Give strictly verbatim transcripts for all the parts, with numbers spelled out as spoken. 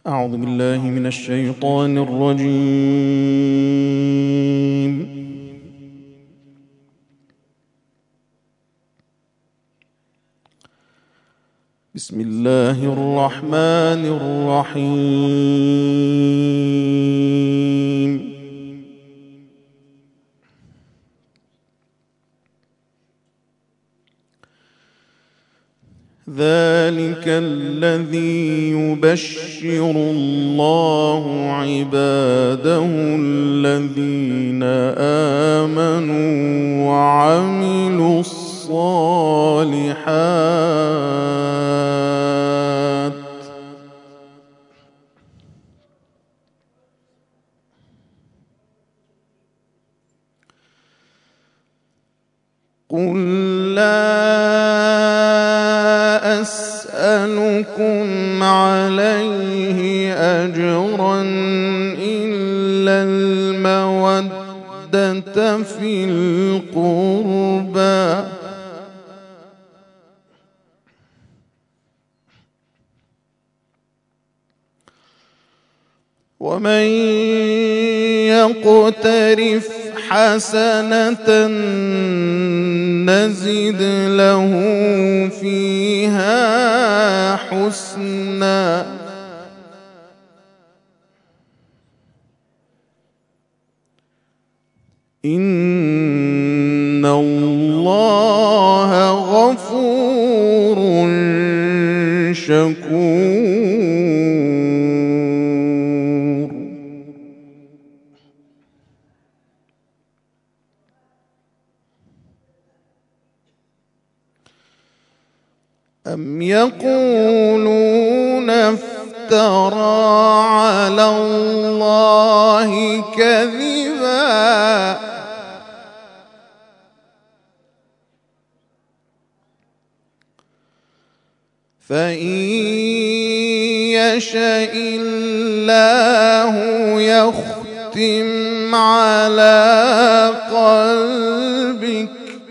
أعوذ بالله من الشيطان الرجيم. بسم الله الرحمن الرحيم. ذلك الذي يبشر الله عباده الذين آمنوا وعملوا الصالحات قل لا أسألكم عليه أجرا إلا المودة في القربى ومن يقترف حسنة نزد له فيها حسنا إن الله غفور شكور. أم يقولون افترى على الله كذبا فإن يشاء الله يختم على قلبك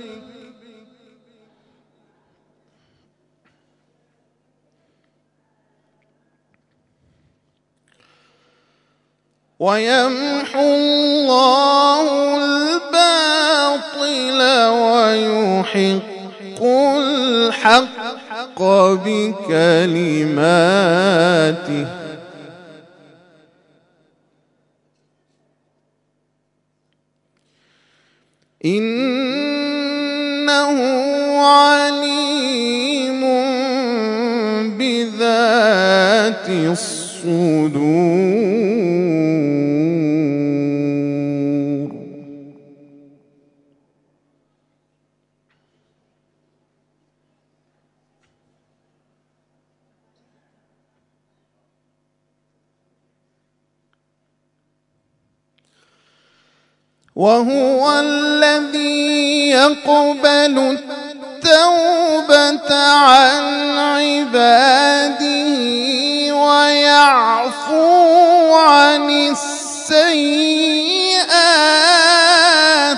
ويمحو الله الباطل ويحق الحق بكلماته إنه عليم بذات الصدور. وهو الذي يقبل التوبة عن عباده ويعفو عن السيئات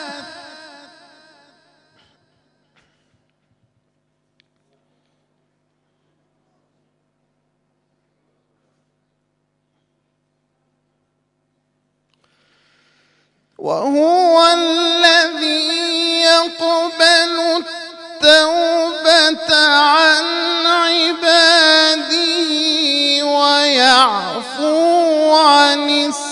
وهو الذي يقبل التوبة عن عباده ويعفو عن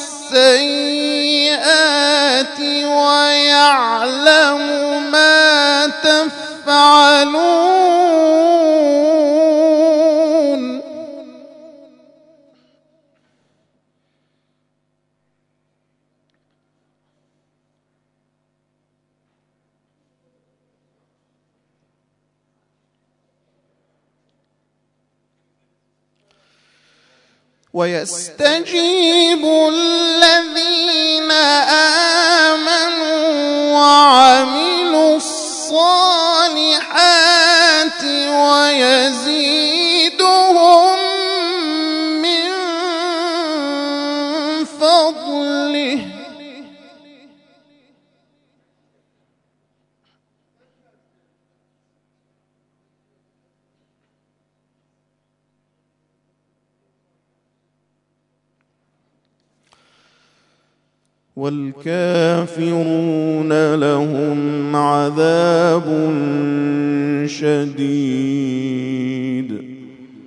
السيئات ويعلم ما تفعلون. ويستجيب الذين آمنوا وعملوا الصالحات ويزيدهم من فضله والكافرون لهم عذاب شديد.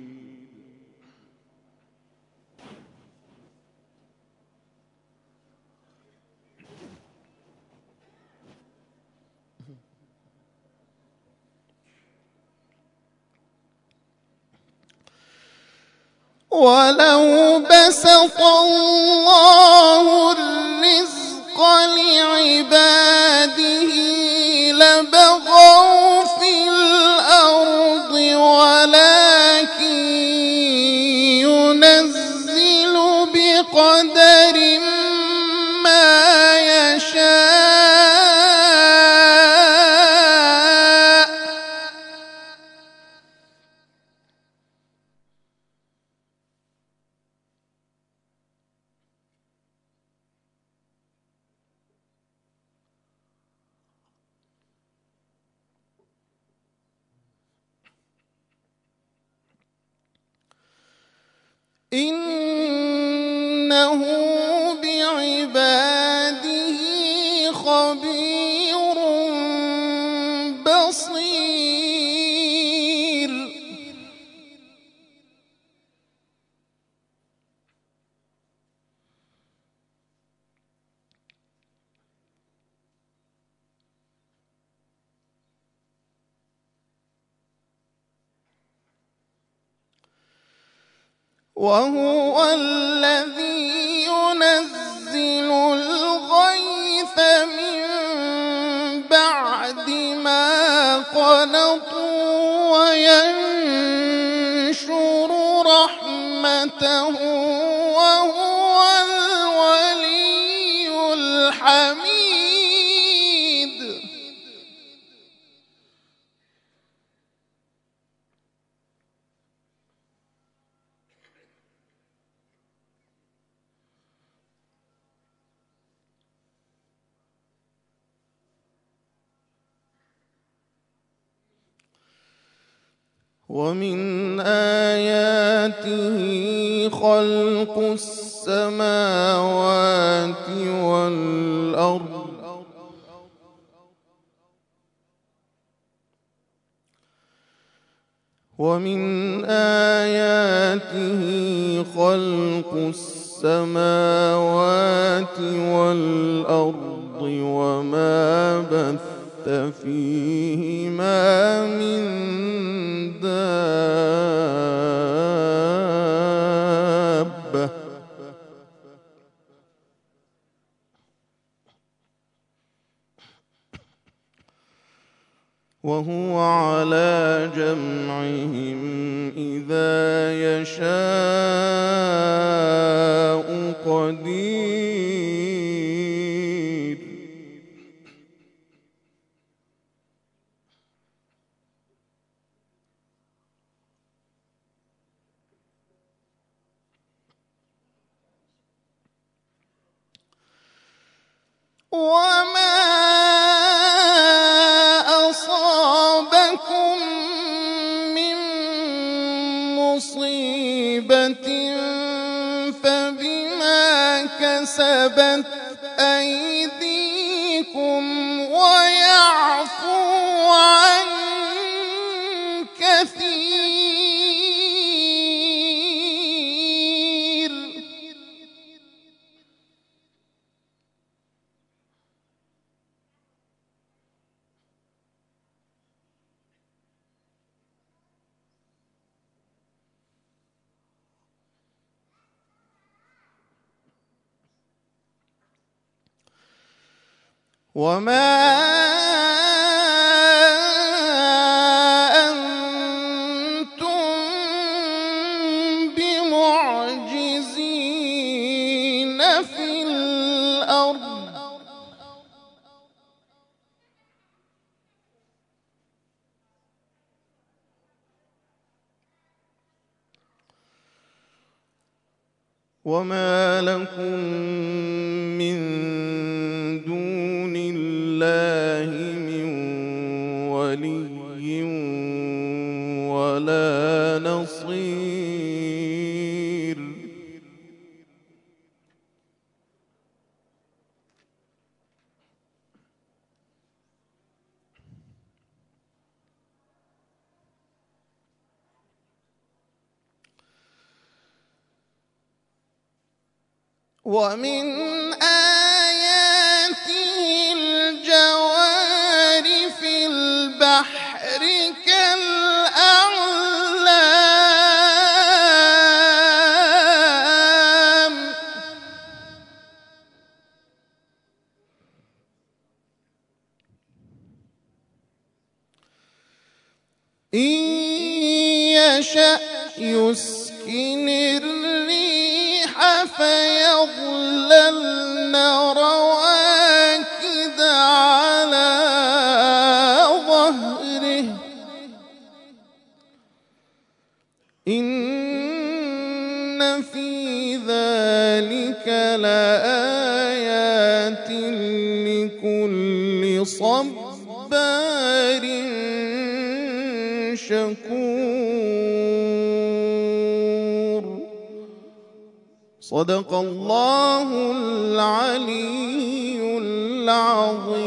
ولو بسط الله الرزق لعباده لبغوا في الأرض ولكن ينزل بقدر ما يشاء. إنه بعباده خبير بصير. وهو الذي ينزل الغيث من بعد ما قنطوا وينشر رحمته وهو الولي الحميد. ومن آياته خلق السماوات والأرض ومن آياته خلق السماوات والأرض وما بث فيهما من دابة وهو على جمعهم إذا يشاء قدير. وما أصابكم من مصيبة فبما كسبت أيديكم ويعفو عن كثير. وما أنتم بمعجزين في الأرض وما لكم من دون الله من ولي ولا نصير. ومن آياته الجوار في البحر كالأعلام إن يشأ يسكن الريح فيظللن رواكد على ظهره إن في ذلك لآيات لكل صبار شكور. صدق الله العلي العظيم.